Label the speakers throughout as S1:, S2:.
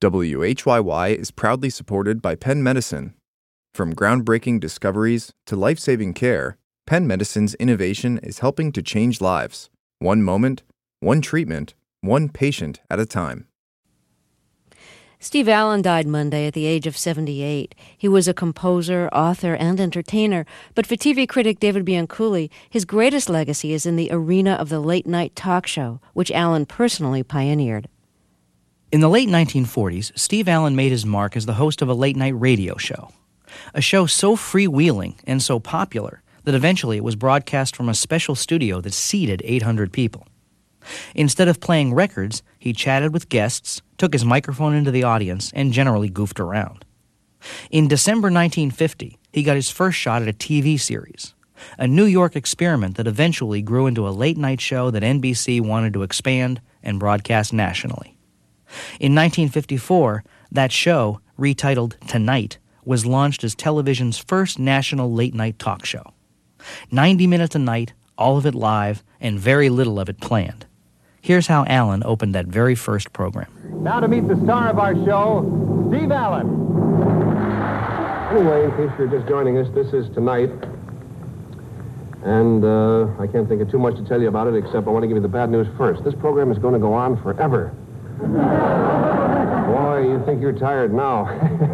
S1: WHYY is proudly supported by Penn Medicine. From groundbreaking discoveries to life-saving care, Penn Medicine's innovation is helping to change lives. One moment, one treatment, one patient at a time.
S2: Steve Allen died Monday at the age of 78. He was a composer, author, and entertainer, but for TV critic David Bianculli, his greatest legacy is in the arena of the late-night talk show, which Allen personally pioneered.
S3: In the late 1940s, Steve Allen made his mark as the host of a late-night radio show. A show so freewheeling and so popular that eventually it was broadcast from a special studio that seated 800 people. Instead of playing records, he chatted with guests, took his microphone into the audience, and generally goofed around. In December 1950, he got his first shot at a TV series, a New York experiment that eventually grew into a late-night show that NBC wanted to expand and broadcast nationally. In 1954, that show, retitled Tonight, was launched as television's first national late-night talk show. 90 minutes a night, all of it live, and very little of it planned. Here's how Allen opened that very first program.
S4: Now to meet the star of our show, Steve Allen.
S5: Anyway, in case you're just joining us, this is Tonight. And I can't think of too much to tell you about it, except I want to give you the bad news first. This program is going to go on forever. Boy, you think you're tired now.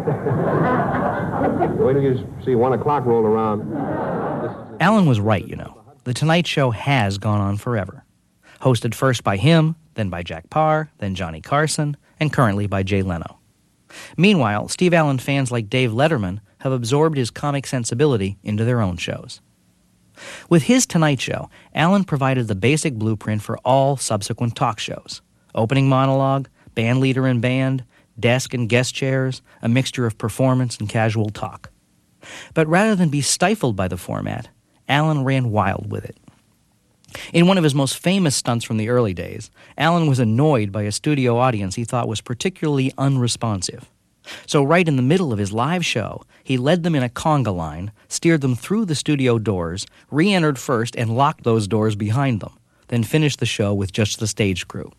S5: Wait till you see 1 o'clock roll around.
S3: Allen was right, you know. The Tonight Show has gone on forever. Hosted first by him, then by Jack Paar, then Johnny Carson, and currently by Jay Leno. Meanwhile, Steve Allen fans like Dave Letterman have absorbed his comic sensibility into their own shows. With his Tonight Show, Allen provided the basic blueprint for all subsequent talk shows. Opening monologue, band leader and band, desk and guest chairs, a mixture of performance and casual talk. But rather than be stifled by the format, Allen ran wild with it. In one of his most famous stunts from the early days, Allen was annoyed by a studio audience he thought was particularly unresponsive. So right in the middle of his live show, he led them in a conga line, steered them through the studio doors, re-entered first and locked those doors behind them, then finished the show with just the stage crew.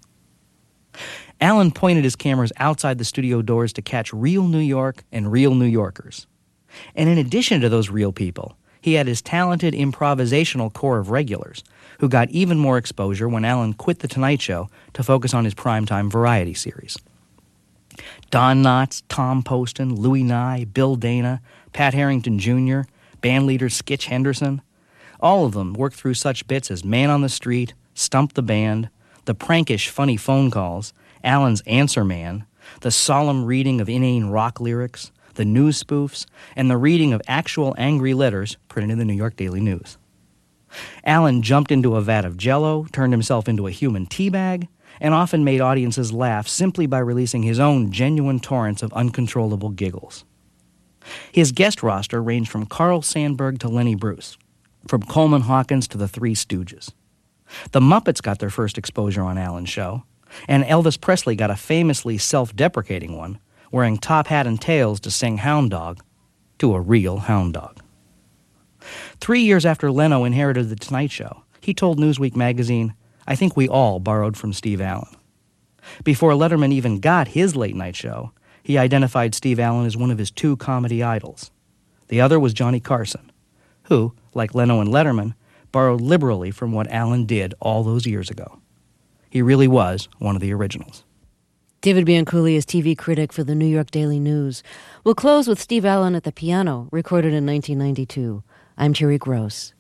S3: Allen pointed his cameras outside the studio doors to catch real New York and real New Yorkers. And in addition to those real people, he had his talented improvisational core of regulars, who got even more exposure when Allen quit The Tonight Show to focus on his primetime variety series. Don Knotts, Tom Poston, Louis Nye, Bill Dana, Pat Harrington Jr., bandleader Skitch Henderson, all of them worked through such bits as Man on the Street, Stump the Band, the prankish funny phone calls, Allen's Answer Man, the solemn reading of inane rock lyrics, the news spoofs, and the reading of actual angry letters printed in the New York Daily News. Allen jumped into a vat of Jell-O, turned himself into a human teabag, and often made audiences laugh simply by releasing his own genuine torrents of uncontrollable giggles. His guest roster ranged from Carl Sandburg to Lenny Bruce, from Coleman Hawkins to the Three Stooges. The Muppets got their first exposure on Allen's show, and Elvis Presley got a famously self-deprecating one, wearing top hat and tails to sing Hound Dog to a real hound dog. 3 years after Leno inherited The Tonight Show, he told Newsweek magazine, "I think we all borrowed from Steve Allen." Before Letterman even got his late-night show, he identified Steve Allen as one of his two comedy idols. The other was Johnny Carson, who, like Leno and Letterman, borrowed liberally from what Allen did all those years ago. He really was one of the originals.
S2: David Bianculli is TV critic for the New York Daily News. We'll close with Steve Allen at the piano, recorded in 1992. I'm Terry Gross.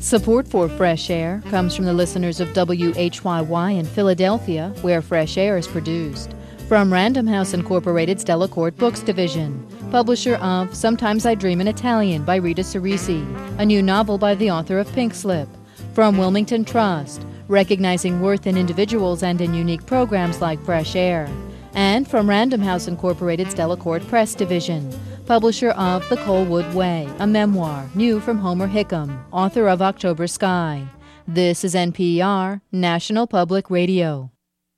S6: Support for Fresh Air comes from the listeners of WHYY in Philadelphia, where Fresh Air is produced. From Random House Incorporated's Delacorte Books Division, publisher of Sometimes I Dream in Italian by Rita Cerisi, a new novel by the author of Pink Slip. From Wilmington Trust, recognizing worth in individuals and in unique programs like Fresh Air. And from Random House Incorporated's Delacorte Press Division, publisher of The Colwood Way, a memoir, new from Homer Hickam, author of October Sky. This is NPR, National Public Radio.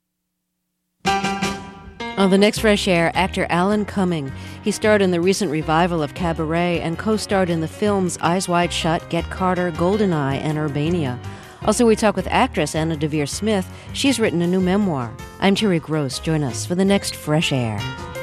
S2: On the next Fresh Air, actor Alan Cumming. He starred in the recent revival of Cabaret and co-starred in the films Eyes Wide Shut, Get Carter, Goldeneye, and Urbania. Also, we talk with actress Anna Deavere Smith. She's written a new memoir. I'm Terry Gross. Join us for the next Fresh Air.